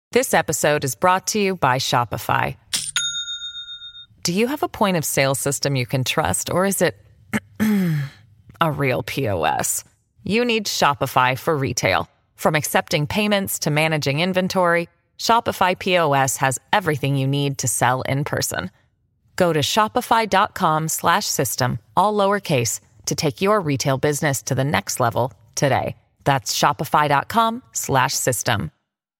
This episode is brought to you by Shopify. Do you have a point of sale system you can trust, or is it a real POS? You need Shopify for retail. From accepting payments to managing inventory, Shopify POS has everything you need to sell in person. Go to shopify.com/system, all lowercase, to take your retail business to the next level today. That's shopify.com/system.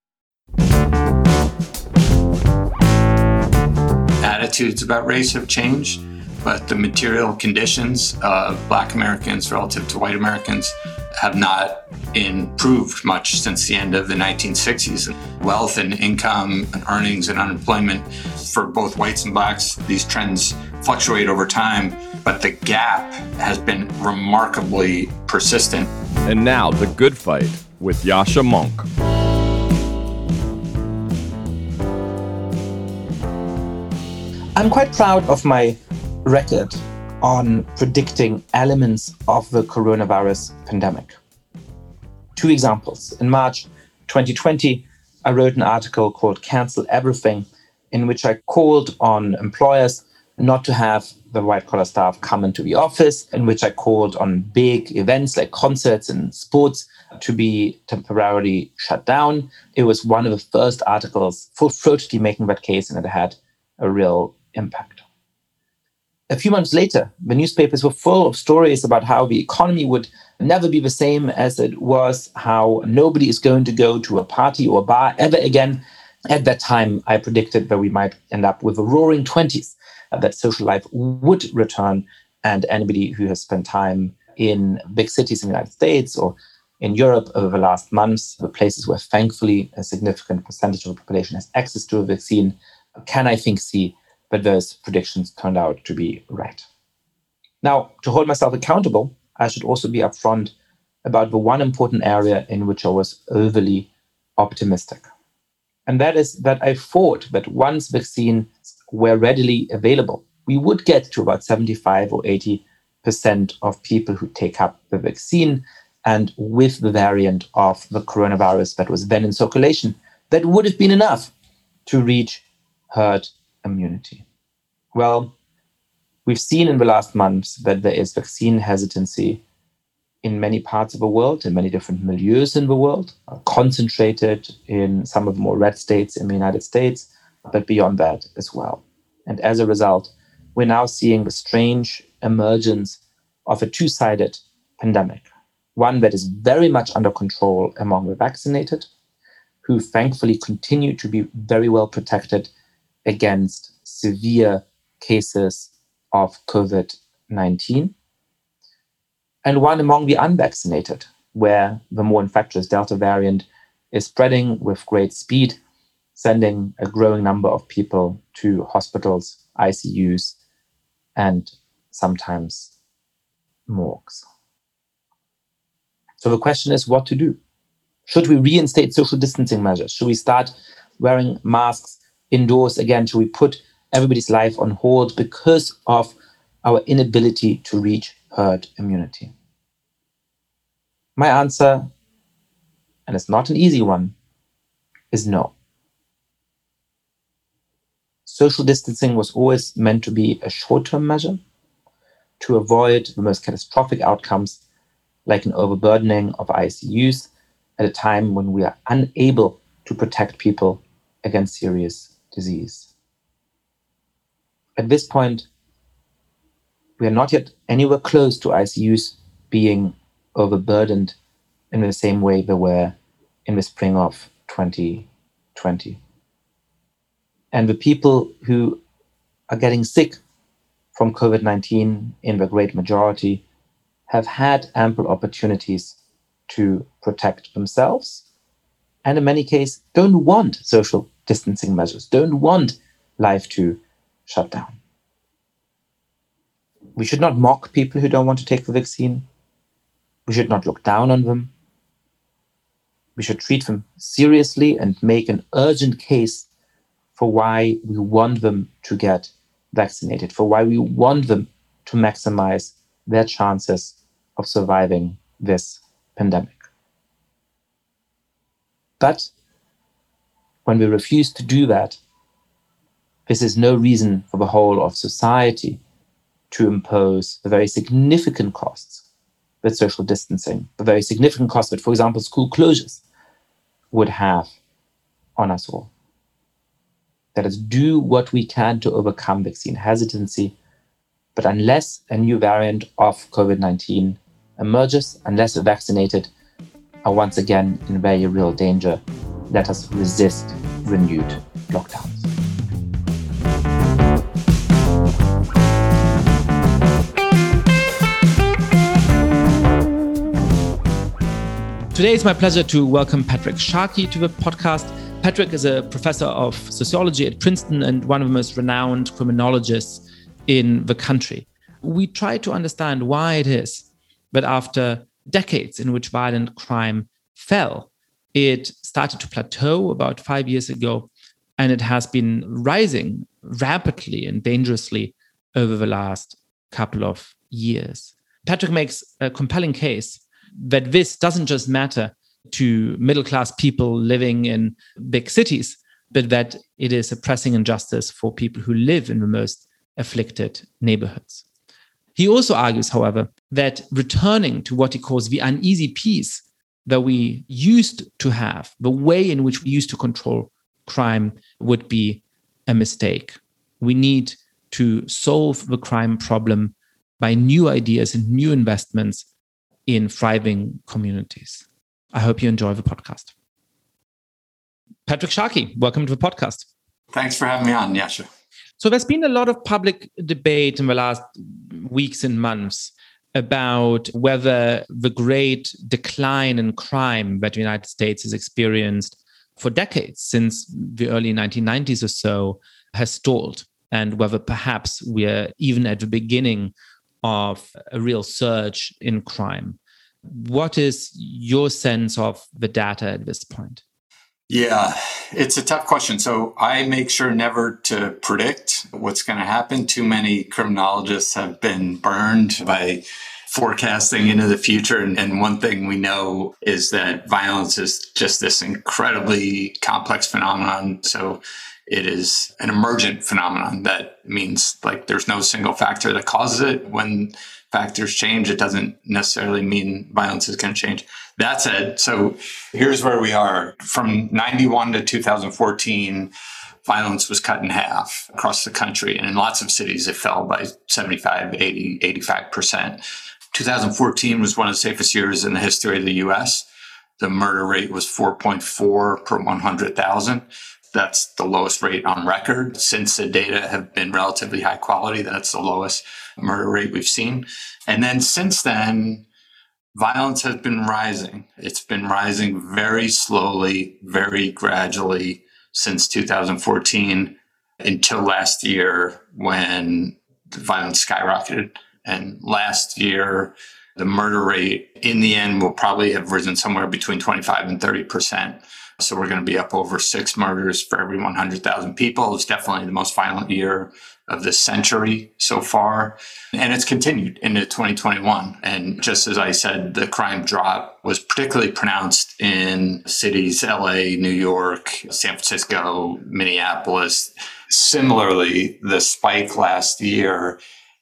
Attitudes about race have changed, but the material conditions of Black Americans relative to white Americans have not improved much since the end of the 1960s. Wealth and income and earnings and unemployment for both whites and blacks, these trends fluctuate over time, but the gap has been remarkably persistent. And now, The Good Fight with Yascha Mounk. I'm quite proud of my record on predicting elements of the coronavirus pandemic. 2 examples. In March 2020, I wrote an article called Cancel Everything, in which I called on employers not to have the white-collar staff come into the office, in which I called on big events like concerts and sports to be temporarily shut down. It was one of the first articles full-throatedly making that case, and it had a real impact. A few months later, the newspapers were full of stories about how the economy would never be the same as it was, how nobody is going to go to a party or a bar ever again. At that time, I predicted that we might end up with a roaring 20s, that social life would return, and anybody who has spent time in big cities in the United States or in Europe over the last months, the places where thankfully a significant percentage of the population has access to a vaccine, can, I think, see that those predictions turned out to be right. Now, to hold myself accountable, I should also be upfront about the one important area in which I was overly optimistic. And that is that I thought that once vaccines were readily available, we would get to about 75 or 80% of people who take up the vaccine. And with the variant of the coronavirus that was then in circulation, that would have been enough to reach herd immunity. Well, we've seen in the last months that there is vaccine hesitancy in many parts of the world, in many different milieus in the world, concentrated in some of the more red states in the United States, but beyond that as well. And as a result, we're now seeing the strange emergence of a two-sided pandemic, one that is very much under control among the vaccinated, who thankfully continue to be very well protected against severe cases of COVID-19, and one among the unvaccinated, where the more infectious Delta variant is spreading with great speed, sending a growing number of people to hospitals, ICUs, and sometimes morgues. So the question is what to do. Should we reinstate social distancing measures? Should we start wearing masks indoors again? Should we put everybody's life on hold because of our inability to reach herd immunity? My answer, and it's not an easy one, is no. Social distancing was always meant to be a short-term measure to avoid the most catastrophic outcomes, like an overburdening of ICUs at a time when we are unable to protect people against serious disease. At this point, we are not yet anywhere close to ICUs being overburdened in the same way they were in the spring of 2020. And the people who are getting sick from COVID-19 in the great majority have had ample opportunities to protect themselves, and in many cases don't want social distancing measures, don't want life to shut down. We should not mock people who don't want to take the vaccine. We should not look down on them. We should treat them seriously and make an urgent case for why we want them to get vaccinated, for why we want them to maximize their chances of surviving this pandemic. But when we refuse to do that, this is no reason for the whole of society to impose the very significant costs that social distancing, the very significant costs that, for example, school closures would have on us all. That is, do what we can to overcome vaccine hesitancy. But unless a new variant of COVID-19 emerges, unless the vaccinated are once again in very real danger, let us resist renewed lockdowns. Today, it's my pleasure to welcome Patrick Sharkey to the podcast. Patrick is a professor of sociology at Princeton and one of the most renowned criminologists in the country. We try to understand why it is that after decades in which violent crime fell, it started to plateau about 5 years ago, and it has been rising rapidly and dangerously over the last couple of years. Patrick makes a compelling case that this doesn't just matter to middle-class people living in big cities, but that it is a pressing injustice for people who live in the most afflicted neighborhoods. He also argues, however, that returning to what he calls the uneasy peace that we used to have, the way in which we used to control crime, would be a mistake. We need to solve the crime problem by new ideas and new investments in thriving communities. I hope you enjoy the podcast. Patrick Sharkey, welcome to the podcast. Thanks for having me on, Yasha. So there's been a lot of public debate in the last weeks and months about whether the great decline in crime that the United States has experienced for decades, since the early 1990s or so, has stalled, and whether perhaps we're even at the beginning of a real surge in crime. What is your sense of the data at this point? Yeah, it's a tough question. So I make sure never to predict what's going to happen. Too many criminologists have been burned by forecasting into the future. And one thing we know is that violence is just this incredibly complex phenomenon. So it is an emergent phenomenon. That means like there's no single factor that causes it. When factors change, it doesn't necessarily mean violence is going to change. That said, so here's where we are. From 91 to 2014, violence was cut in half across the country. And in lots of cities, it fell by 75, 80, 85%. 2014 was one of the safest years in the history of the US. The murder rate was 4.4 per 100,000. That's the lowest rate on record. Since the data have been relatively high quality, that's the lowest murder rate we've seen. And then since then, violence has been rising. It's been rising very slowly, very gradually since 2014 until last year when the violence skyrocketed. And last year, the murder rate in the end will probably have risen somewhere between 25 and 30%. So we're going to be up over 6 murders for every 100,000 people. It's definitely the most violent year of this century so far. And it's continued into 2021. And just as I said, the crime drop was particularly pronounced in cities, LA, New York, San Francisco, Minneapolis. Similarly, the spike last year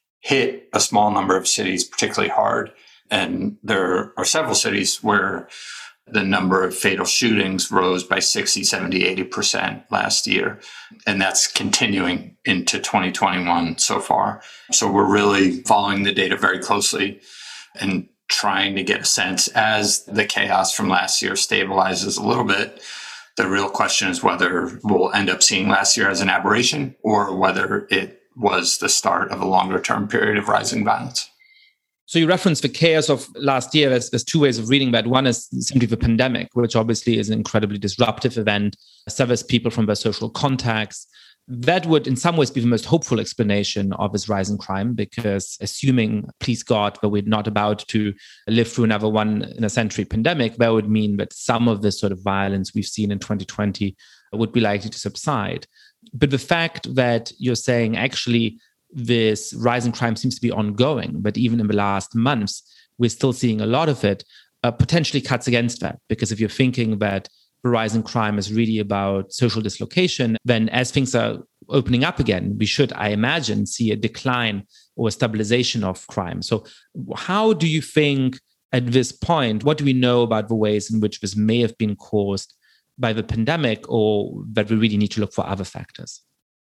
hit a small number of cities particularly hard. And there are several cities where the number of fatal shootings rose by 60, 70, 80% last year. And that's continuing into 2021 so far. So we're really following the data very closely and trying to get a sense as the chaos from last year stabilizes a little bit. The real question is whether we'll end up seeing last year as an aberration or whether it was the start of a longer term period of rising violence. So you referenced the chaos of last year. There's 2 ways of reading that. One is simply the pandemic, which obviously is an incredibly disruptive event, severs people from their social contacts. That would in some ways be the most hopeful explanation of this rise in crime, because assuming, please God, that we're not about to live through another one in a century pandemic, that would mean that some of this sort of violence we've seen in 2020 would be likely to subside. But the fact that you're saying actually this rise in crime seems to be ongoing, but even in the last months, we're still seeing a lot of it, potentially cuts against that. Because if you're thinking that the rise in crime is really about social dislocation, then as things are opening up again, we should, I imagine, see a decline or a stabilization of crime. So how do you think at this point, what do we know about the ways in which this may have been caused by the pandemic, or that we really need to look for other factors?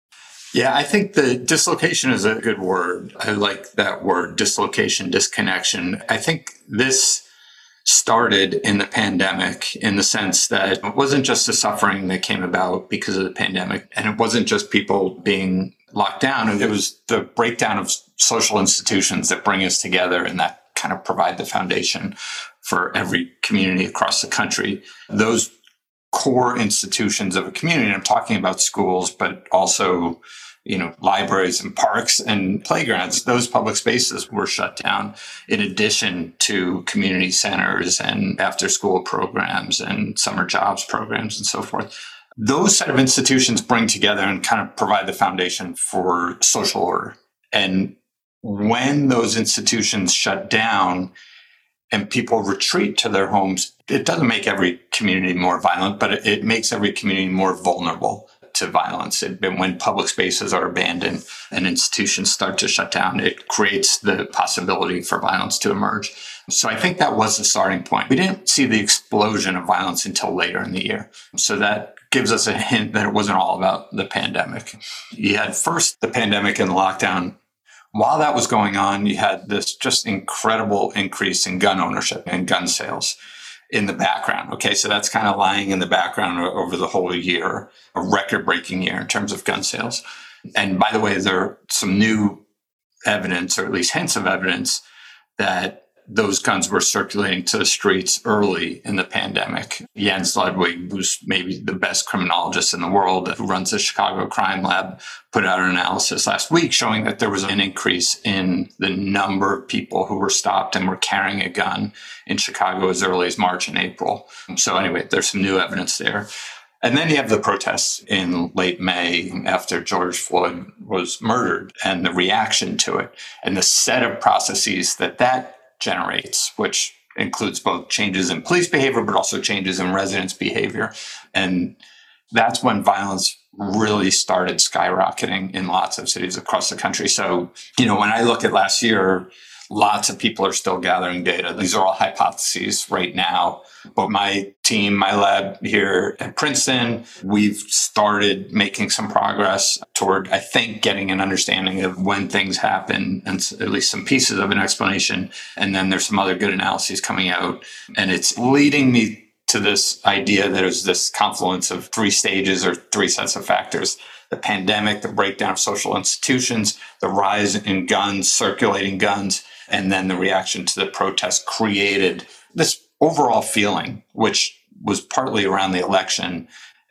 Yeah, I think the dislocation is a good word. I like that word, dislocation, disconnection. I think this started in the pandemic in the sense that it wasn't just the suffering that came about because of the pandemic, and it wasn't just people being locked down. It was the breakdown of social institutions that bring us together and that kind of provide the foundation for every community across the country. Those core institutions of a community, and I'm talking about schools, but also, libraries and parks and playgrounds, those public spaces were shut down, in addition to community centers and after-school programs and summer jobs programs and so forth. Those set of institutions bring together and kind of provide the foundation for social order. And when those institutions shut down and people retreat to their homes, it doesn't make every community more violent, but it makes every community more vulnerable to violence. And when public spaces are abandoned and institutions start to shut down, it creates the possibility for violence to emerge. So I think that was the starting point. We didn't see the explosion of violence until later in the year. So that gives us a hint that it wasn't all about the pandemic. You had first the pandemic and the lockdown. While that was going on, you had this just incredible increase in gun ownership and gun sales in the background. Okay, so that's kind of lying in the background over the whole year, a record-breaking year in terms of gun sales. And by the way, there are some new evidence, or at least hints of evidence, that those guns were circulating to the streets early in the pandemic. Jens Ludwig, who's maybe the best criminologist in the world, who runs the Chicago Crime Lab, put out an analysis last week showing that there was an increase in the number of people who were stopped and were carrying a gun in Chicago as early as March and April. So anyway, there's some new evidence there. And then you have the protests in late May after George Floyd was murdered, and the reaction to it and the set of processes that generates, which includes both changes in police behavior, but also changes in residents' behavior. And that's when violence really started skyrocketing in lots of cities across the country. So, when I look at last year, lots of people are still gathering data. These are all hypotheses right now. But my team, my lab here at Princeton, we've started making some progress toward, I think, getting an understanding of when things happen and at least some pieces of an explanation. And then there's some other good analyses coming out. And it's leading me to this idea that there's this confluence of three stages or three sets of factors: the pandemic, the breakdown of social institutions, the rise in guns, circulating guns, and then the reaction to the protests created this overall feeling, which was partly around the election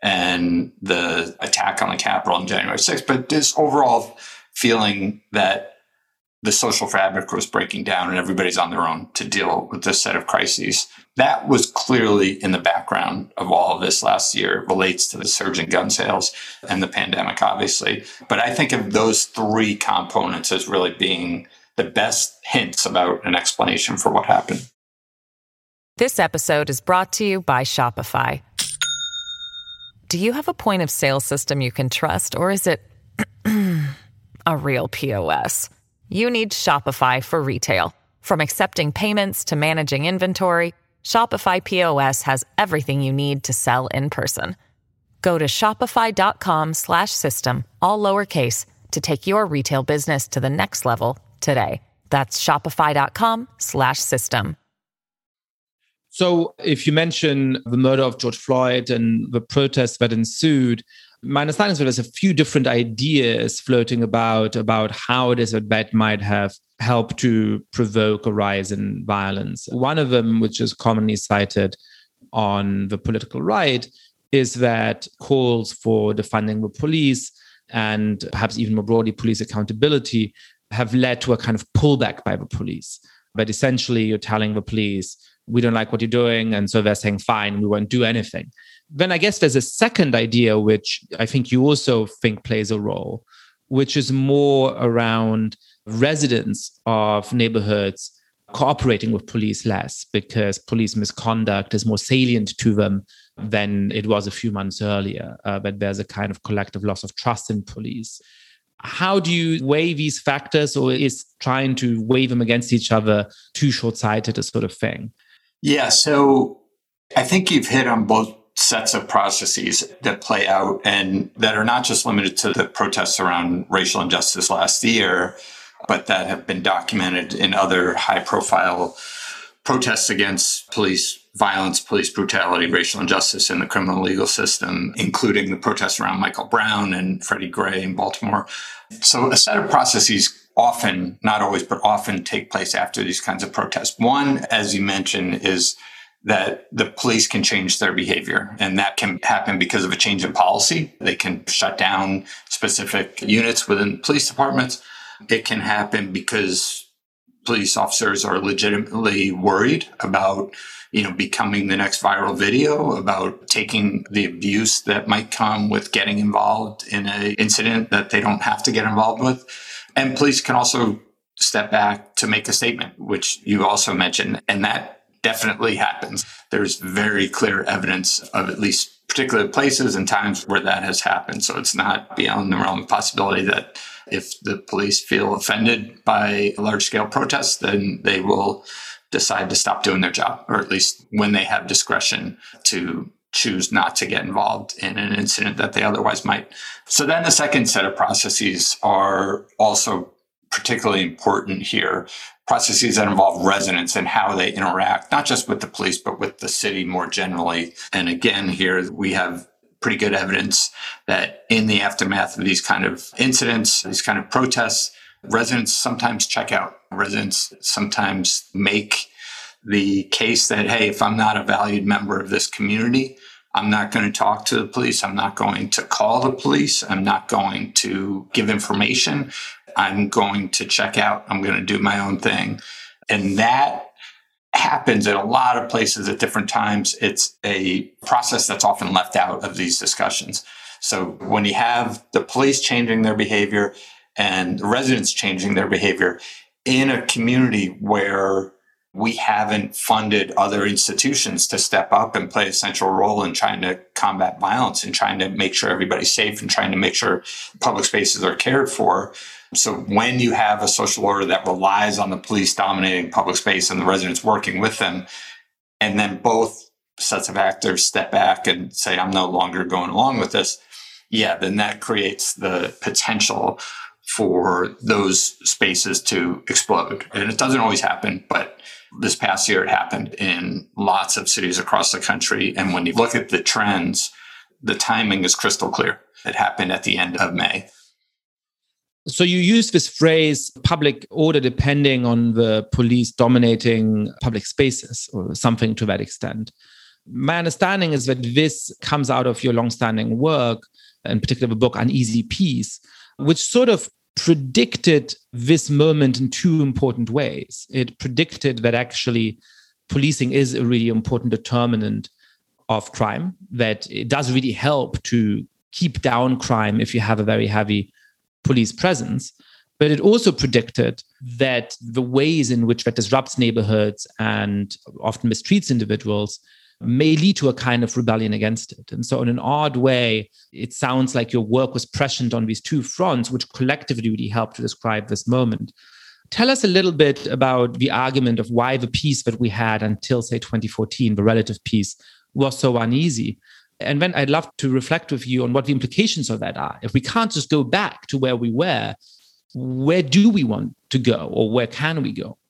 and the attack on the Capitol on January 6th, but this overall feeling that the social fabric was breaking down and everybody's on their own to deal with this set of crises. That was clearly in the background of all of this last year. It relates to the surge in gun sales and the pandemic, obviously. But I think of those three components as really being the best hints about an explanation for what happened. This episode is brought to you by Shopify. Do you have a point of sale system you can trust, or is it a real POS? You need Shopify for retail. From accepting payments to managing inventory, Shopify POS has everything you need to sell in person. Go to shopify.com/system, all lowercase, to take your retail business to the next level today. That's shopify.com/system. So if you mention the murder of George Floyd and the protests that ensued, my understanding is that there's a few different ideas floating about how it is that might have helped to provoke a rise in violence. One of them, which is commonly cited on the political right, is that calls for defunding the police and perhaps even more broadly police accountability have led to a kind of pullback by the police. But essentially you're telling the police, we don't like what you're doing. And so they're saying, fine, we won't do anything. Then I guess there's a second idea, which I think you also think plays a role, which is more around residents of neighborhoods cooperating with police less because police misconduct is more salient to them than it was a few months earlier, but there's a kind of collective loss of trust in police. How do you weigh these factors, or is trying to weigh them against each other too short-sighted, a sort of thing? Yeah, so I think you've hit on both sets of processes that play out and that are not just limited to the protests around racial injustice last year, but that have been documented in other high-profile protests against police violence, police brutality, racial injustice in the criminal legal system, including the protests around Michael Brown and Freddie Gray in Baltimore. So a set of processes often, not always, but often take place after these kinds of protests. One, as you mentioned, is that the police can change their behavior, and that can happen because of a change in policy. They can shut down specific units within police departments. It can happen because police officers are legitimately worried about, becoming the next viral video, about taking the abuse that might come with getting involved in an incident that they don't have to get involved with. And police can also step back to make a statement, which you also mentioned, and that definitely happens. There's very clear evidence of at least particular places and times where that has happened. So it's not beyond the realm of possibility that if the police feel offended by large-scale protests, then they will decide to stop doing their job, or at least when they have discretion to choose not to get involved in an incident that they otherwise might. So then the second set of processes are also particularly important here. Processes that involve residents and how they interact, not just with the police, but with the city more generally. And again, here we have pretty good evidence that in the aftermath of these kind of incidents, these kind of protests, residents sometimes check out. Residents sometimes make the case that, hey, if I'm not a valued member of this community, I'm not going to talk to the police. I'm not going to call the police. I'm not going to give information. I'm going to check out. I'm going to do my own thing. And that happens in a lot of places at different times. It's a process that's often left out of these discussions. So when you have the police changing their behavior and the residents changing their behavior in a community where we haven't funded other institutions to step up and play a central role in trying to combat violence and trying to make sure everybody's safe and trying to make sure public spaces are cared for. So when you have a social order that relies on the police dominating public space and the residents working with them, and then both sets of actors step back and say, I'm no longer going along with this, then that creates the potential for those spaces to explode. And it doesn't always happen, but this past year it happened in lots of cities across the country. And when you look at the trends, the timing is crystal clear. It happened at the end of May. So you use this phrase, public order depending on the police dominating public spaces, or something to that extent. My understanding is that this comes out of your longstanding work, in particular the book Uneasy Peace, which sort of predicted this moment in two important ways. It predicted that actually policing is a really important determinant of crime, that it does really help to keep down crime if you have a very heavy police presence. But it also predicted that the ways in which that disrupts neighborhoods and often mistreats individuals may lead to a kind of rebellion against it. And so in an odd way, it sounds like your work was prescient on these two fronts, which collectively really helped to describe this moment. Tell us a little bit about the argument of why the peace that we had until, say, 2014, the relative peace, was so uneasy. And then I'd love to reflect with you on what the implications of that are. If we can't just go back to where we were, where do we want to go, or where can we go?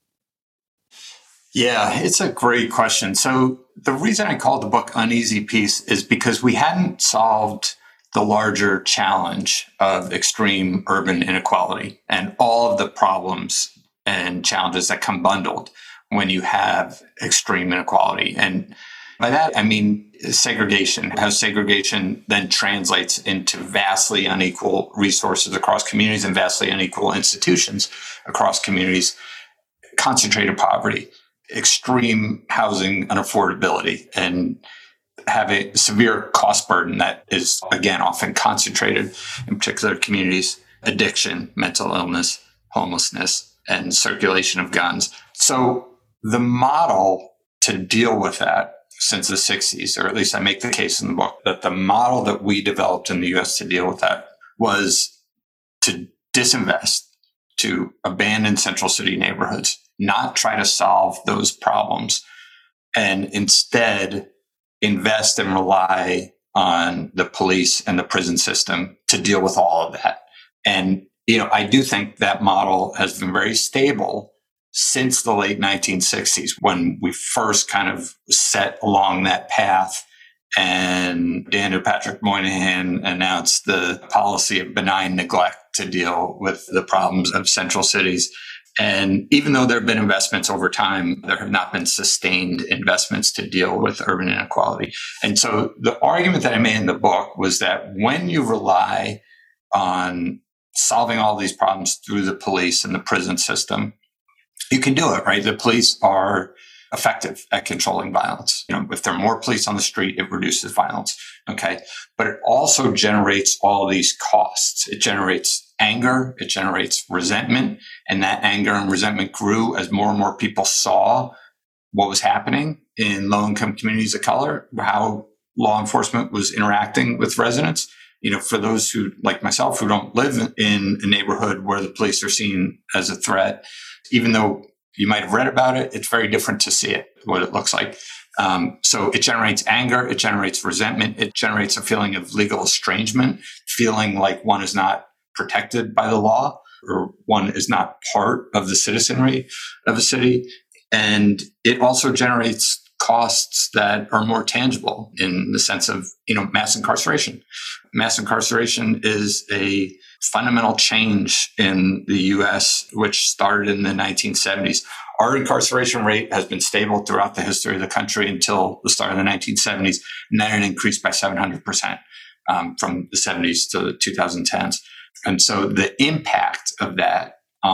Yeah, it's a great question. So the reason I called the book Uneasy Peace is because we hadn't solved the larger challenge of extreme urban inequality and all of the problems and challenges that come bundled when you have extreme inequality. And by that, I mean segregation, how segregation then translates into vastly unequal resources across communities and vastly unequal institutions across communities, concentrated poverty, extreme housing unaffordability, and have a severe cost burden that is, again, often concentrated in particular communities, addiction, mental illness, homelessness, and circulation of guns. So the model to deal with that since the 60s, or at least I make the case in the book, that the model that we developed in the US to deal with that was to disinvest, to abandon central city neighborhoods, not try to solve those problems, and instead invest and rely on the police and the prison system to deal with all of that. And, I do think that model has been very stable since the late 1960s, when we first kind of set along that path and Daniel Patrick Moynihan announced the policy of benign neglect to deal with the problems of central cities. And even though there have been investments over time, there have not been sustained investments to deal with urban inequality. And so the argument that I made in the book was that when you rely on solving all these problems through the police and the prison system, you can do it, right? The police are effective at controlling violence. If there are more police on the street, it reduces violence. Okay. But it also generates all these costs. It generates anger. It generates resentment. And that anger and resentment grew as more and more people saw what was happening in low-income communities of color, how law enforcement was interacting with residents. For those who, like myself, who don't live in a neighborhood where the police are seen as a threat, even though you might have read about it, it's very different to see it, what it looks like. So it generates anger, it generates resentment, it generates a feeling of legal estrangement, feeling like one is not protected by the law or one is not part of the citizenry of a city. And it also generates costs that are more tangible in the sense of, mass incarceration. Mass incarceration is a fundamental change in the US, which started in the 1970s. Our incarceration rate has been stable throughout the history of the country until the start of the 1970s, and then it increased by 700% from the 70s to the 2010s. And so the impact of that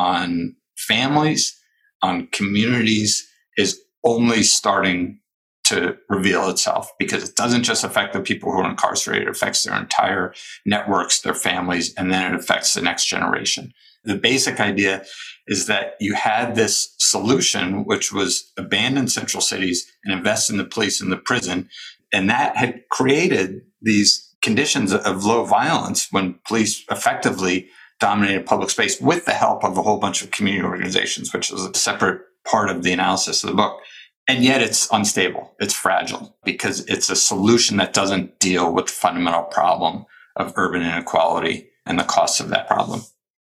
on families, on communities, is only starting to reveal itself, because it doesn't just affect the people who are incarcerated, it affects their entire networks, their families, and then it affects the next generation. The basic idea is that you had this solution, which was abandon central cities and invest in the police and the prison. And that had created these conditions of low violence when police effectively dominated public space with the help of a whole bunch of community organizations, which is a separate part of the analysis of the book. And yet it's unstable. It's fragile because it's a solution that doesn't deal with the fundamental problem of urban inequality and the costs of that problem.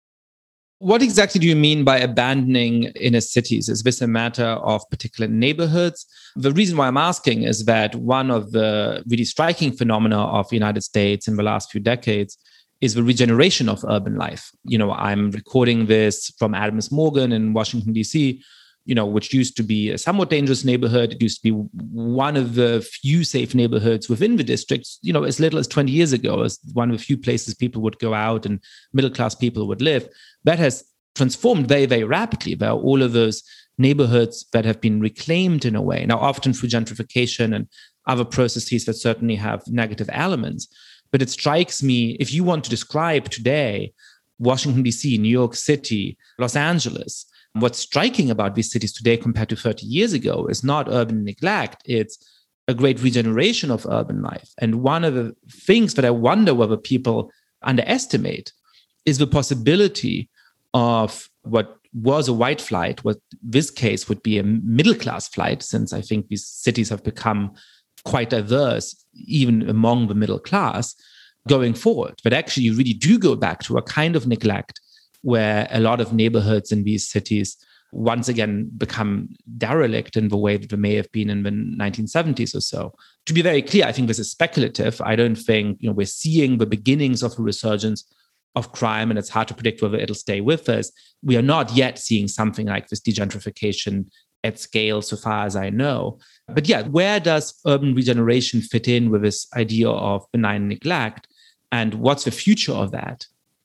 What exactly do you mean by abandoning inner cities? Is this a matter of particular neighborhoods? The reason why I'm asking is that one of the really striking phenomena of the United States in the last few decades is the regeneration of urban life. I'm recording this from Adams Morgan in Washington, D.C., which used to be a somewhat dangerous neighborhood. It used to be one of the few safe neighborhoods within the districts, as little as 20 years ago, as one of the few places people would go out and middle-class people would live. That has transformed very, very rapidly. There are all of those neighborhoods that have been reclaimed in a way, now often through gentrification and other processes that certainly have negative elements. But it strikes me, if you want to describe today Washington, D.C., New York City, Los Angeles, what's striking about these cities today compared to 30 years ago is not urban neglect, it's a great regeneration of urban life. And one of the things that I wonder whether people underestimate is the possibility of what was a white flight, what this case would be a middle-class flight, since I think these cities have become quite diverse, even among the middle class, going forward. But actually, you really do go back to a kind of neglect where a lot of neighborhoods in these cities once again become derelict in the way that they may have been in the 1970s or so. To be very clear, I think this is speculative. I don't think we're seeing the beginnings of a resurgence of crime, and it's hard to predict whether it'll stay with us. We are not yet seeing something like this degentrification at scale, so far as I know. But yeah, where does urban regeneration fit in with this idea of benign neglect? And what's the future of that?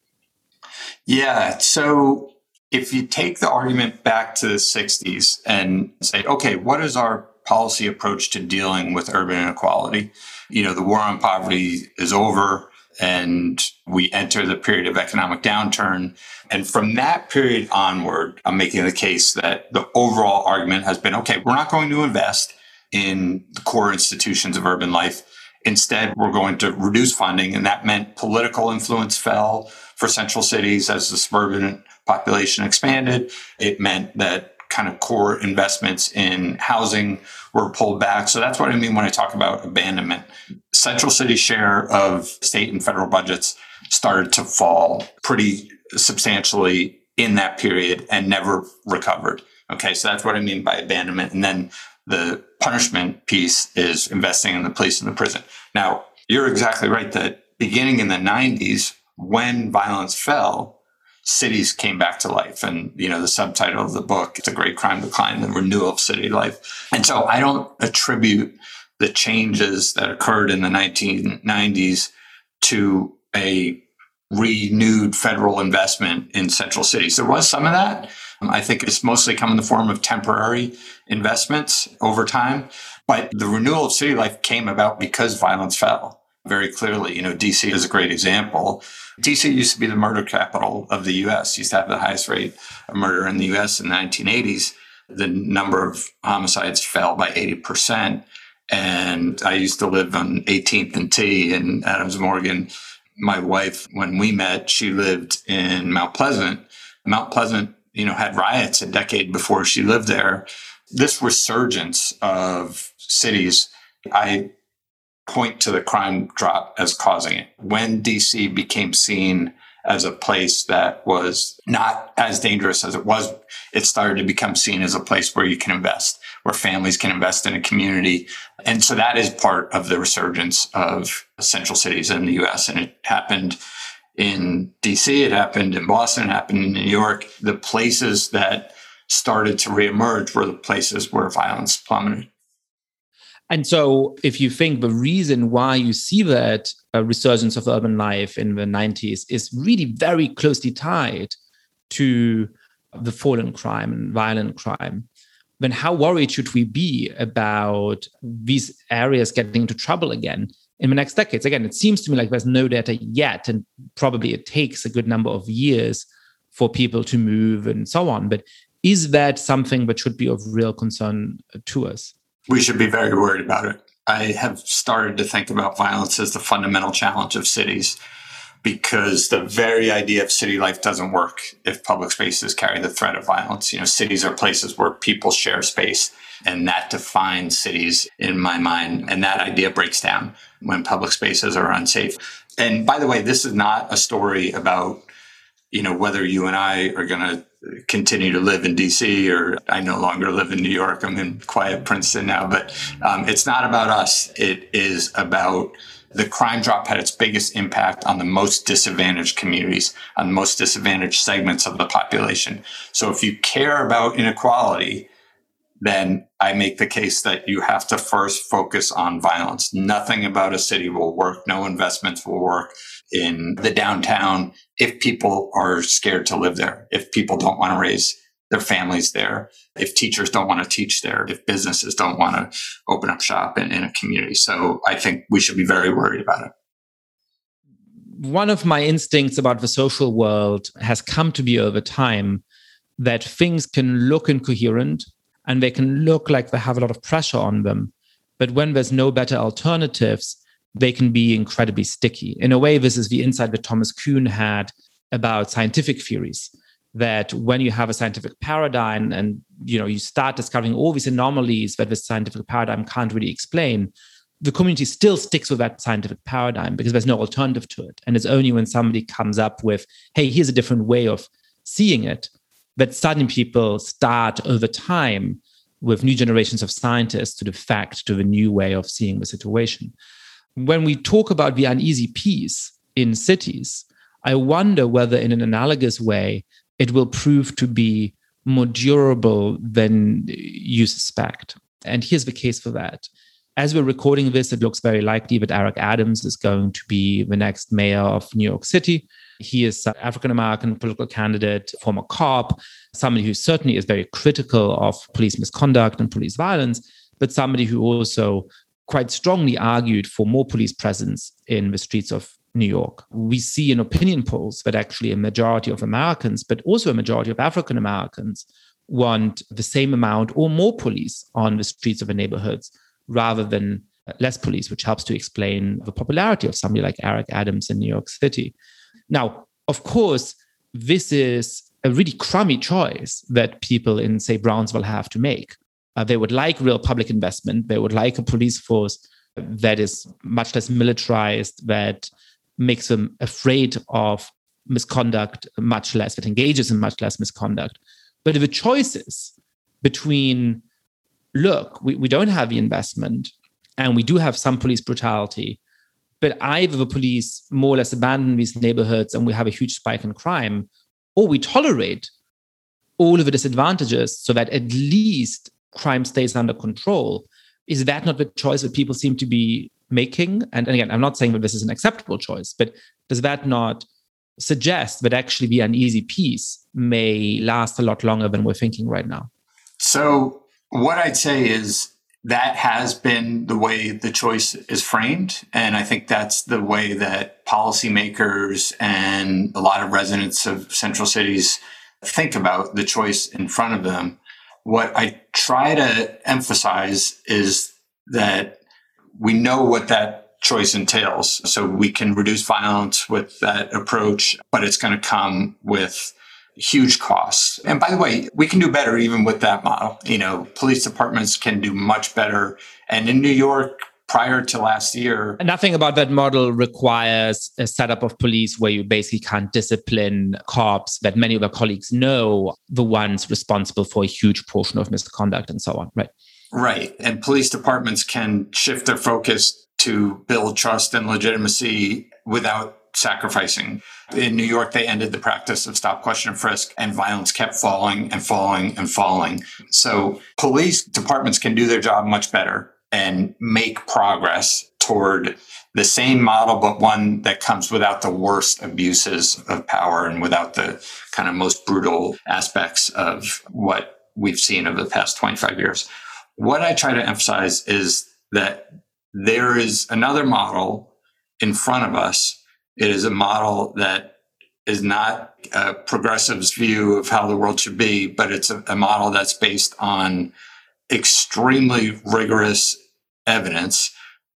Yeah. So if you take the argument back to the 60s and say, okay, what is our policy approach to dealing with urban inequality? The war on poverty is over and we enter the period of economic downturn. And from that period onward, I'm making the case that the overall argument has been, okay, we're not going to invest in the core institutions of urban life. Instead, we're going to reduce funding, and that meant political influence fell for central cities as the suburban population expanded. It meant that kind of core investments in housing were pulled back. So that's what I mean when I talk about abandonment. Central city share of state and federal budgets started to fall pretty substantially in that period and never recovered. Okay, so that's what I mean by abandonment. And then the punishment piece is investing in the police and the prison. Now, you're exactly right that beginning in the 90s, when violence fell, cities came back to life. And, the subtitle of the book, it's A Great Crime Decline, the renewal of city life. And so I don't attribute the changes that occurred in the 1990s to a renewed federal investment in central cities. There was some of that. I think it's mostly come in the form of temporary investments over time. But the renewal of city life came about because violence fell very clearly. DC is a great example. DC used to be the murder capital of the U.S., used to have the highest rate of murder in the U.S. in the 1980s. The number of homicides fell by 80%. And I used to live on 18th and T in Adams Morgan. My wife, when we met, she lived in Mount Pleasant. Mount Pleasant, had riots a decade before she lived there. This resurgence of cities, I point to the crime drop as causing it. When DC became seen as a place that was not as dangerous as it was, it started to become seen as a place where you can invest, where families can invest in a community. And so that is part of the resurgence of central cities in the US. And it happened in DC, it happened in Boston, it happened in New York. The places that started to reemerge were the places where violence plummeted. And so if you think the reason why you see that resurgence of urban life in the 90s is really very closely tied to the fall in crime and violent crime, then how worried should we be about these areas getting into trouble again in the next decades? Again, it seems to me like there's no data yet, and probably it takes a good number of years for people to move and so on. But is that something that should be of real concern to us? We should be very worried about it. I have started to think about violence as the fundamental challenge of cities, because the very idea of city life doesn't work if public spaces carry the threat of violence. Cities are places where people share space, and that defines cities in my mind. And that idea breaks down when public spaces are unsafe. And by the way, this is not a story about, whether you and I are going to continue to live in DC, or I no longer live in New York. I'm in quiet Princeton now, but it's not about us. It is about the crime drop had its biggest impact on the most disadvantaged communities, on the most disadvantaged segments of the population. So if you care about inequality, then I make the case that you have to first focus on violence. Nothing about a city will work. No investments will work in the downtown if people are scared to live there, if people don't want to raise their families there, if teachers don't want to teach there, if businesses don't want to open up shop in a community. So I think we should be very worried about it. One of my instincts about the social world has come to be over time that things can look incoherent and they can look like they have a lot of pressure on them. But when there's no better alternatives, they can be incredibly sticky. In a way, this is the insight that Thomas Kuhn had about scientific theories, that when you have a scientific paradigm and you start discovering all these anomalies that the scientific paradigm can't really explain, the community still sticks with that scientific paradigm because there's no alternative to it. And it's only when somebody comes up with, hey, here's a different way of seeing it, that suddenly people start over time with new generations of scientists to defect to the new way of seeing the situation. When we talk about the uneasy peace in cities, I wonder whether in an analogous way, it will prove to be more durable than you suspect. And here's the case for that. As we're recording this, it looks very likely that Eric Adams is going to be the next mayor of New York City. He is an African-American political candidate, former cop, somebody who certainly is very critical of police misconduct and police violence, but somebody who also quite strongly argued for more police presence in the streets of New York. We see in opinion polls that actually a majority of Americans, but also a majority of African Americans, want the same amount or more police on the streets of the neighborhoods rather than less police, which helps to explain the popularity of somebody like Eric Adams in New York City. Now, of course, this is a really crummy choice that people in, say, Brownsville have to make. They would like real public investment. They would like a police force that is much less militarized, that makes them afraid of misconduct much less, that engages in much less misconduct. But the choices between, look, we don't have the investment and we do have some police brutality, but either the police more or less abandon these neighborhoods and we have a huge spike in crime, or we tolerate all of the disadvantages so that at least crime stays under control. Is that not the choice that people seem to be making? And again, I'm not saying that this is an acceptable choice, but does that not suggest that actually the uneasy peace may last a lot longer than we're thinking right now? So what I'd say is that has been the way the choice is framed. And I think that's the way that policymakers and a lot of residents of central cities think about the choice in front of them. What I try to emphasize is that we know what that choice entails. So we can reduce violence with that approach, but it's going to come with huge costs. And by the way, we can do better even with that model. You know, police departments can do much better. And in New York, prior to last year, nothing about that model requires a setup of police where you basically can't discipline cops that many of our colleagues know the ones responsible for a huge portion of misconduct and so on, right? Right. And police departments can shift their focus to build trust and legitimacy without sacrificing. In New York, they ended the practice of stop, question, and frisk, and violence kept falling and falling and falling. So police departments can do their job much better and make progress toward the same model, but one that comes without the worst abuses of power and without the kind of most brutal aspects of what we've seen over the past 25 years. What I try to emphasize is that there is another model in front of us. It is a model that is not a progressive's view of how the world should be, but it's a model that's based on extremely rigorous evidence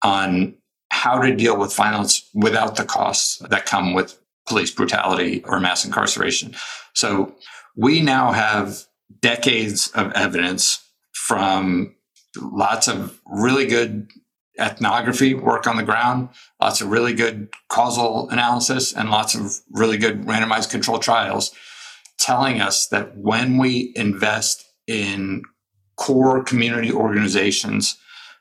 on how to deal with violence without the costs that come with police brutality or mass incarceration. So we now have decades of evidence from lots of really good ethnography work on the ground, lots of really good causal analysis, and lots of really good randomized controlled trials telling us that when we invest in core community organizations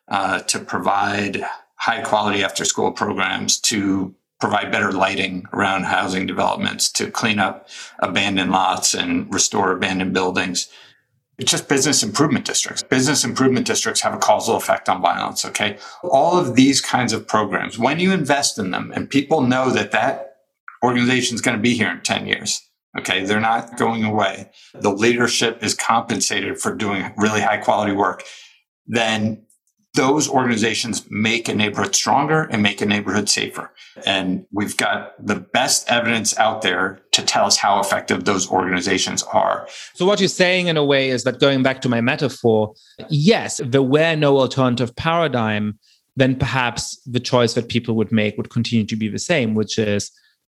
to provide high quality after school programs, to provide better lighting around housing developments, to clean up abandoned lots and restore abandoned buildings. It's just business improvement districts. Business improvement districts have a causal effect on violence, okay? All of these kinds of programs, when you invest in them and people know that that organization is going to be here in 10 years, okay? They're not going away. The leadership is compensated for doing really high quality work. Then those organizations make a neighborhood stronger and make a neighborhood safer. And we've got the best evidence out there to tell us how effective those organizations are. So what you're saying in a way is that, going back to my metaphor, yes, if there were no alternative paradigm, then perhaps the choice that people would make would continue to be the same, which is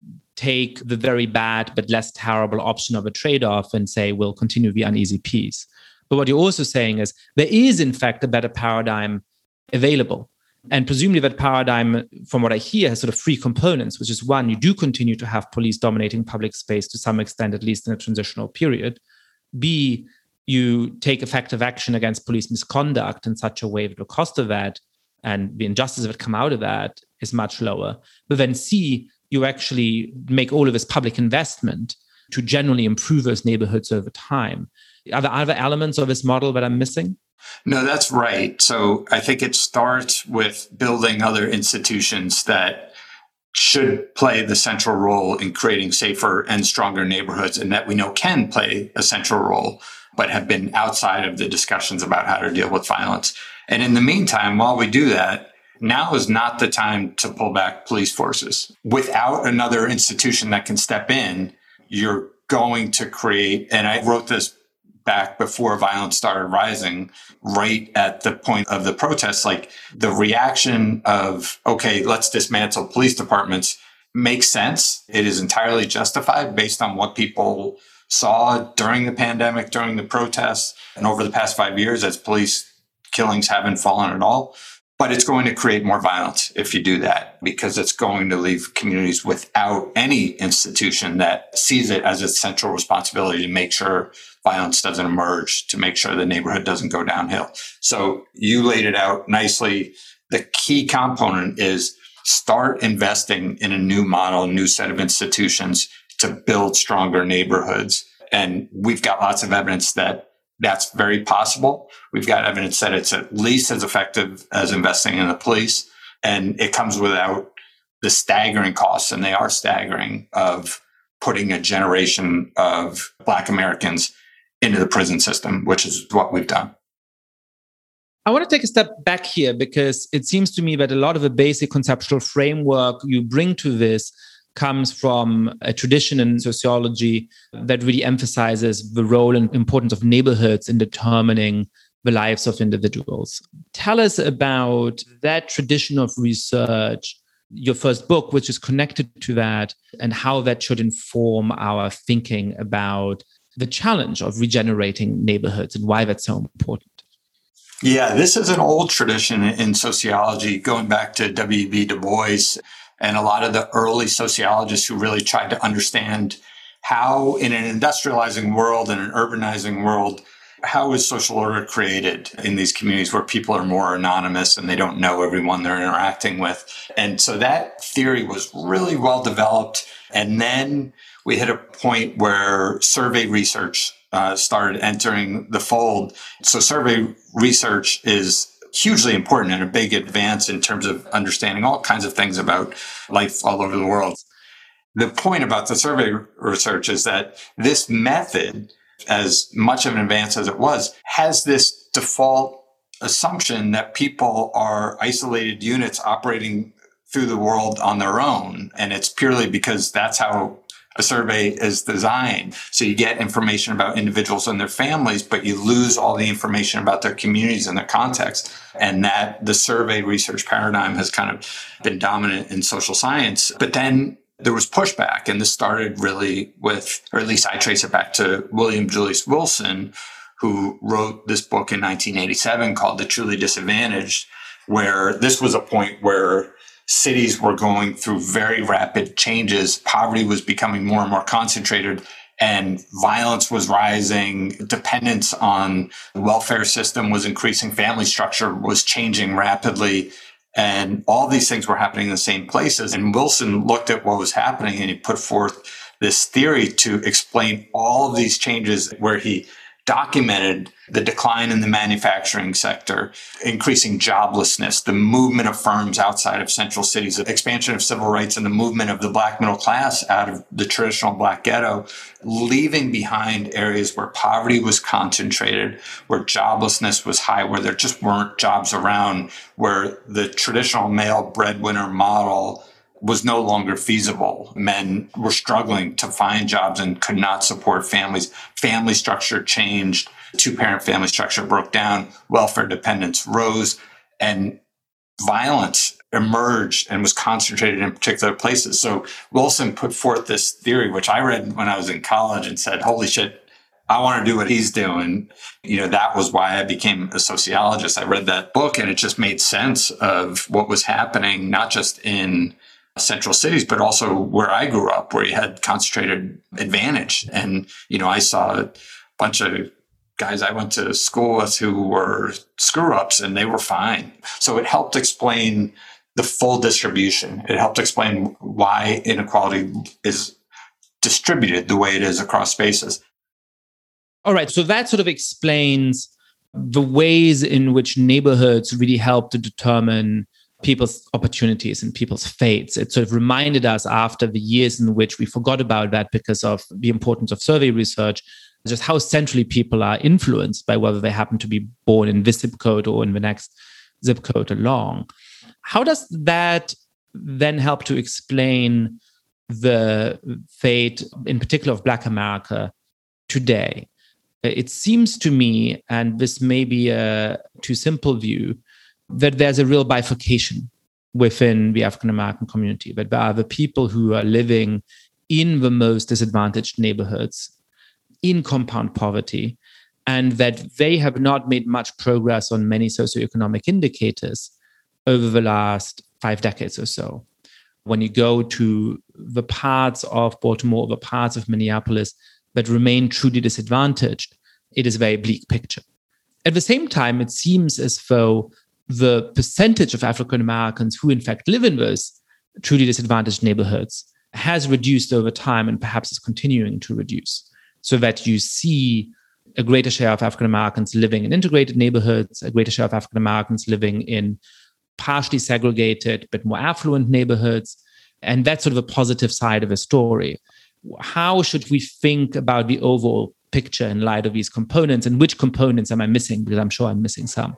take the very bad but less terrible option of a trade-off and say, we'll continue the uneasy peace. But what you're also saying is there is, in fact, a better paradigm available. And presumably that paradigm, from what I hear, has sort of three components, which is one, you do continue to have police dominating public space to some extent, at least in a transitional period. B, you take effective action against police misconduct in such a way that the cost of that and the injustice that come out of that is much lower. But then C, you actually make all of this public investment to generally improve those neighborhoods over time. Are there other elements of this model that I'm missing? No, that's right. So I think it starts with building other institutions that should play the central role in creating safer and stronger neighborhoods, and that we know can play a central role, but have been outside of the discussions about how to deal with violence. And in the meantime, while we do that, now is not the time to pull back police forces. Without another institution that can step in, you're going to create, and I wrote this back before violence started rising, right at the point of the protests, like the reaction of, okay, let's dismantle police departments makes sense. It is entirely justified based on what people saw during the pandemic, during the protests, and over the past 5 years as police killings haven't fallen at all. But it's going to create more violence if you do that, because it's going to leave communities without any institution that sees it as its central responsibility to make sure violence doesn't emerge, to make sure the neighborhood doesn't go downhill. So you laid it out nicely. The key component is start investing in a new model, a new set of institutions to build stronger neighborhoods. And we've got lots of evidence that that's very possible. We've got evidence that it's at least as effective as investing in the police. And it comes without the staggering costs, and they are staggering, of putting a generation of Black Americans into the prison system, which is what we've done. I want to take a step back here, because it seems to me that a lot of the basic conceptual framework you bring to this comes from a tradition in sociology that really emphasizes the role and importance of neighborhoods in determining the lives of individuals. Tell us about that tradition of research, your first book, which is connected to that, and how that should inform our thinking about the challenge of regenerating neighborhoods and why that's so important. Yeah, this is an old tradition in sociology, going back to W.E.B. Du Bois and a lot of the early sociologists who really tried to understand how, in an industrializing world and an urbanizing world, how is social order created in these communities where people are more anonymous and they don't know everyone they're interacting with. And so that theory was really well developed. And then we hit a point where survey research started entering the fold. So survey research is hugely important and a big advance in terms of understanding all kinds of things about life all over the world. The point about the survey research is that this method, as much of an advance as it was, has this default assumption that people are isolated units operating through the world on their own. And it's purely because that's how a survey is designed. So you get information about individuals and their families, but you lose all the information about their communities and their context. And that the survey research paradigm has kind of been dominant in social science. But then there was pushback, and this started really with, or at least I trace it back to William Julius Wilson, who wrote this book in 1987 called The Truly Disadvantaged, where this was a point where cities were going through very rapid changes. Poverty was becoming more and more concentrated, and violence was rising. Dependence on the welfare system was increasing. Family structure was changing rapidly. And all these things were happening in the same places. And Wilson looked at what was happening, and he put forth this theory to explain all of these changes, where he documented the decline in the manufacturing sector, increasing joblessness, the movement of firms outside of central cities, the expansion of civil rights, and the movement of the Black middle class out of the traditional Black ghetto, leaving behind areas where poverty was concentrated, where joblessness was high, where there just weren't jobs around, where the traditional male breadwinner model was no longer feasible. Men were struggling to find jobs and could not support families. Family structure changed. Two-parent family structure broke down. Welfare dependence rose, and violence emerged and was concentrated in particular places. So Wilson put forth this theory, which I read when I was in college and said, holy shit, I want to do what he's doing. You know, that was why I became a sociologist. I read that book, and it just made sense of what was happening, not just in central cities, but also where I grew up, where you had concentrated advantage. And, you know, I saw a bunch of guys I went to school with who were screw-ups, and they were fine. So it helped explain the full distribution. It helped explain why inequality is distributed the way it is across spaces. All right. So that sort of explains the ways in which neighborhoods really help to determine people's opportunities and people's fates. It sort of reminded us, after the years in which we forgot about that because of the importance of survey research, just how centrally people are influenced by whether they happen to be born in this zip code or in the next zip code along. How does that then help to explain the fate, in particular, of Black America today? It seems to me, and this may be a too simple view, that there's a real bifurcation within the African American community, that there are the people who are living in the most disadvantaged neighborhoods, in compound poverty, and that they have not made much progress on many socioeconomic indicators over the last 5 decades or so. When you go to the parts of Baltimore, the parts of Minneapolis that remain truly disadvantaged, it is a very bleak picture. At the same time, it seems as though the percentage of African Americans who in fact live in those truly disadvantaged neighborhoods has reduced over time and perhaps is continuing to reduce, so that you see a greater share of African Americans living in integrated neighborhoods, a greater share of African Americans living in partially segregated but more affluent neighborhoods. And that's sort of a positive side of a story. How should we think about the overall picture in light of these components, and which components am I missing? Because I'm sure I'm missing some.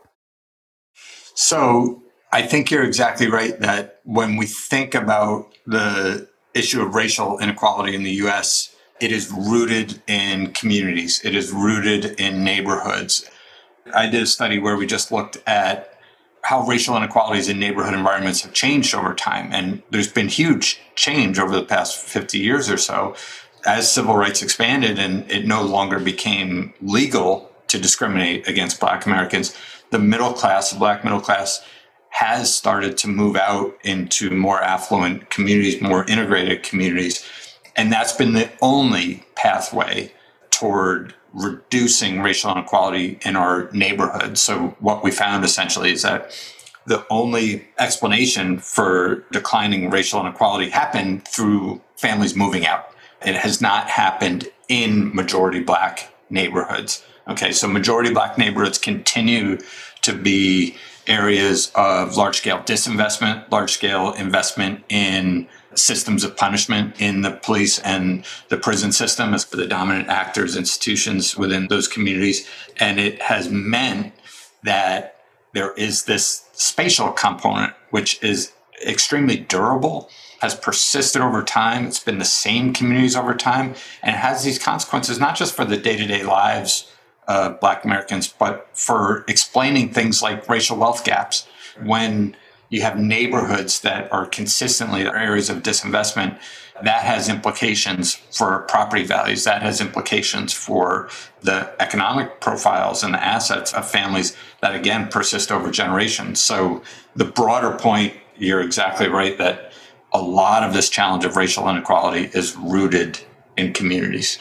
So I think you're exactly right that when we think about the issue of racial inequality in the US, it is rooted in communities. It is rooted in neighborhoods. I did a study where we just looked at how racial inequalities in neighborhood environments have changed over time. And there's been huge change over the past 50 years or so as civil rights expanded and it no longer became legal to discriminate against Black Americans. The middle class, the Black middle class, has started to move out into more affluent communities, more integrated communities. And that's been the only pathway toward reducing racial inequality in our neighborhoods. So what we found essentially is that the only explanation for declining racial inequality happened through families moving out. It has not happened in majority Black neighborhoods. Okay, so majority Black neighborhoods continue to be areas of large-scale disinvestment, large-scale investment in systems of punishment in the police and the prison system as the dominant actors, institutions within those communities. And it has meant that there is this spatial component, which is extremely durable, has persisted over time. It's been the same communities over time, and it has these consequences, not just for the day-to-day lives of Black Americans, but for explaining things like racial wealth gaps. When you have neighborhoods that are consistently areas of disinvestment, that has implications for property values. That has implications for the economic profiles and the assets of families that, again, persist over generations. So the broader point, you're exactly right, that a lot of this challenge of racial inequality is rooted in communities.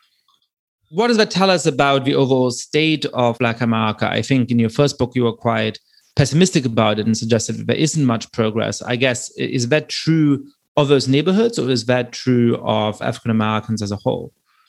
What does that tell us about the overall state of Black America? I think in your first book, you were quite pessimistic about it and suggested that there isn't much progress. I guess, is that true of those neighborhoods, or is that true of African Americans as a whole?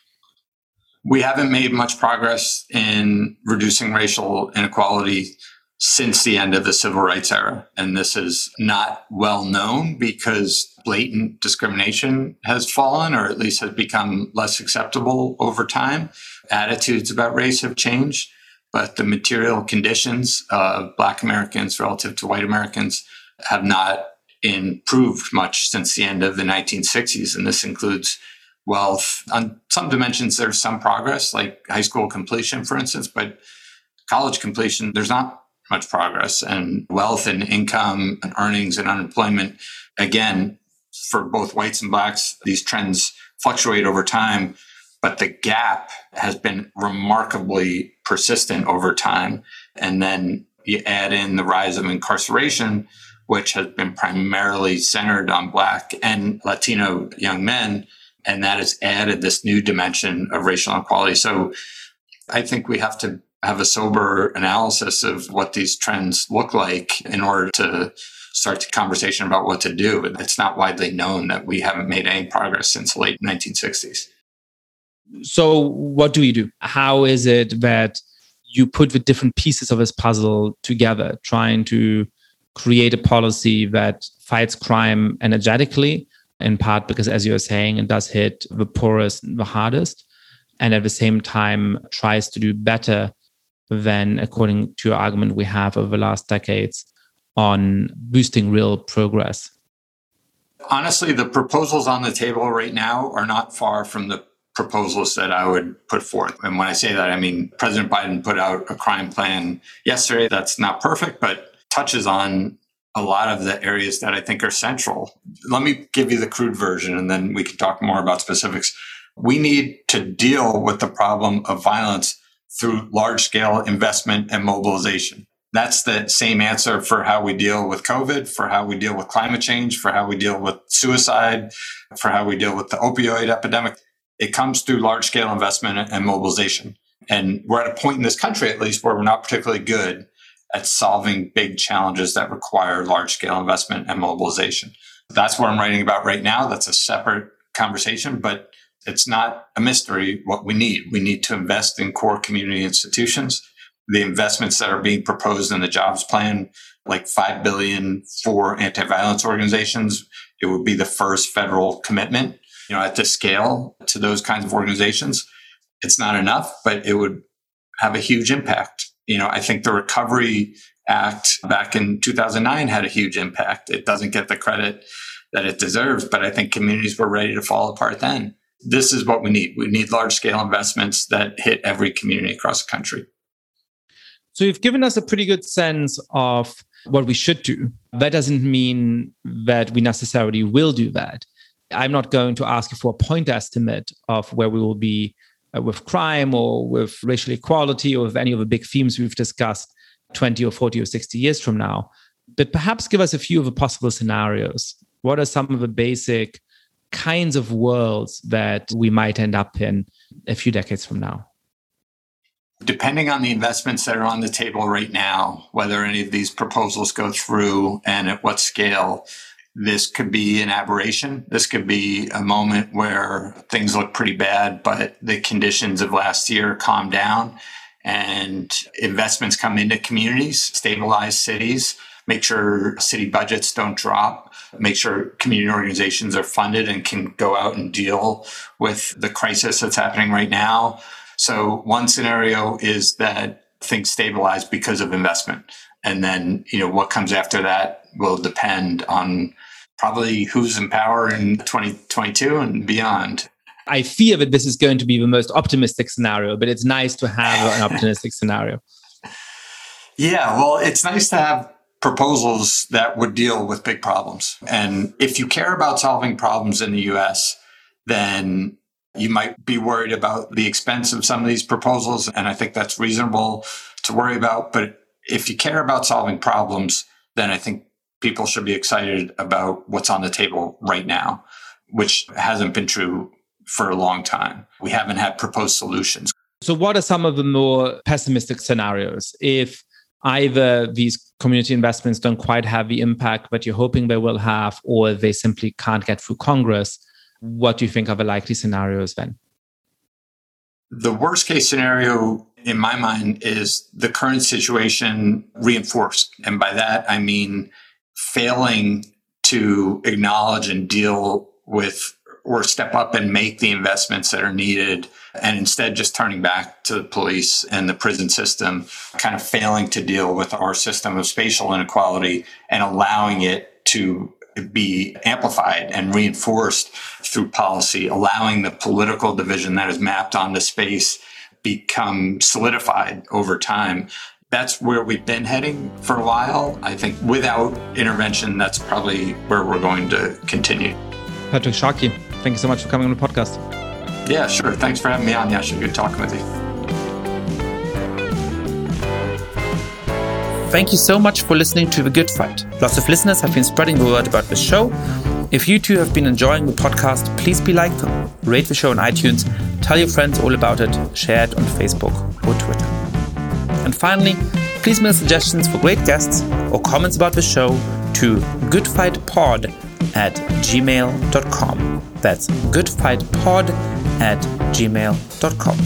We haven't made much progress in reducing racial inequality since the end of the civil rights era. And this is not well known because blatant discrimination has fallen, or at least has become less acceptable over time. Attitudes about race have changed, but the material conditions of Black Americans relative to white Americans have not improved much since the end of the 1960s. And this includes wealth. On some dimensions, there's some progress, like high school completion, for instance, but college completion, there's not much progress. And wealth and income and earnings and unemployment, again, for both whites and Blacks, these trends fluctuate over time, but the gap has been remarkably persistent over time. And then you add in the rise of incarceration, which has been primarily centered on Black and Latino young men, and that has added this new dimension of racial inequality. So I think we have to have a sober analysis of what these trends look like in order to start the conversation about what to do. It's not widely known that we haven't made any progress since the late 1960s. So what do we do? How is it that you put the different pieces of this puzzle together, trying to create a policy that fights crime energetically, in part because, as you're saying, it does hit the poorest the hardest, and at the same time tries to do better than, according to your argument, we have over the last decades on boosting real progress? Honestly, the proposals on the table right now are not far from the proposals that I would put forth. And when I say that, I mean President Biden put out a crime plan yesterday that's not perfect, but touches on a lot of the areas that I think are central. Let me give you the crude version, and then we can talk more about specifics. We need to deal with the problem of violence through large-scale investment and mobilization. That's the same answer for how we deal with COVID, for how we deal with climate change, for how we deal with suicide, for how we deal with the opioid epidemic. It comes through large-scale investment and mobilization. And we're at a point in this country, at least, where we're not particularly good at solving big challenges that require large-scale investment and mobilization. That's what I'm writing about right now. That's a separate conversation, but it's not a mystery what we need. We need to invest in core community institutions. The investments that are being proposed in the jobs plan, like $5 billion for anti-violence organizations, it would be the first federal commitment, at this scale to those kinds of organizations. It's not enough, but it would have a huge impact. I think the Recovery Act back in 2009 had a huge impact. It doesn't get the credit that it deserves, but I think communities were ready to fall apart then. This is what we need. We need large-scale investments that hit every community across the country. So you've given us a pretty good sense of what we should do. That doesn't mean that we necessarily will do that. I'm not going to ask you for a point estimate of where we will be with crime or with racial equality or with any of the big themes we've discussed 20 or 40 or 60 years from now. But perhaps give us a few of the possible scenarios. What are some of the basic kinds of worlds that we might end up in a few decades from now? Depending on the investments that are on the table right now, whether any of these proposals go through and at what scale, this could be an aberration. This could be a moment where things look pretty bad, but the conditions of last year calm down and investments come into communities, stabilize cities, make sure city budgets don't drop, make sure community organizations are funded and can go out and deal with the crisis that's happening right now. So one scenario is that things stabilize because of investment. And then, what comes after that will depend on probably who's in power in 2022 and beyond. I fear that this is going to be the most optimistic scenario, but it's nice to have an optimistic scenario. Yeah, well, it's nice to have proposals that would deal with big problems. And if you care about solving problems in the US, then you might be worried about the expense of some of these proposals. And I think that's reasonable to worry about. But if you care about solving problems, then I think people should be excited about what's on the table right now, which hasn't been true for a long time. We haven't had proposed solutions. So what are some of the more pessimistic scenarios? If either these community investments don't quite have the impact that you're hoping they will have, or they simply can't get through Congress, what do you think are the likely scenarios then? The worst case scenario in my mind is the current situation reinforced. And by that, I mean failing to acknowledge and deal with or step up and make the investments that are needed, and instead just turning back to the police and the prison system, kind of failing to deal with our system of spatial inequality and allowing it to be amplified and reinforced through policy, allowing the political division that is mapped onto space become solidified over time. That's where we've been heading for a while. I think without intervention, that's probably where we're going to continue. Patrick Sharkey, thank you so much for coming on the podcast. Yeah, sure. Thanks for having me on, Yasha. Good talking with you. Thank you so much for listening to The Good Fight. Lots of listeners have been spreading the word about this show. If you too have been enjoying the podcast, please be like, rate the show on iTunes, tell your friends all about it, share it on Facebook or Twitter. And finally, please mail suggestions for great guests or comments about the show to goodfightpod@gmail.com. That's goodfightpod@gmail.com.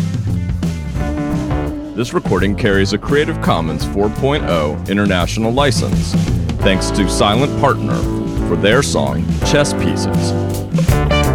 This recording carries a Creative Commons 4.0 international license. Thanks to Silent Partner for their song, Chess Pieces.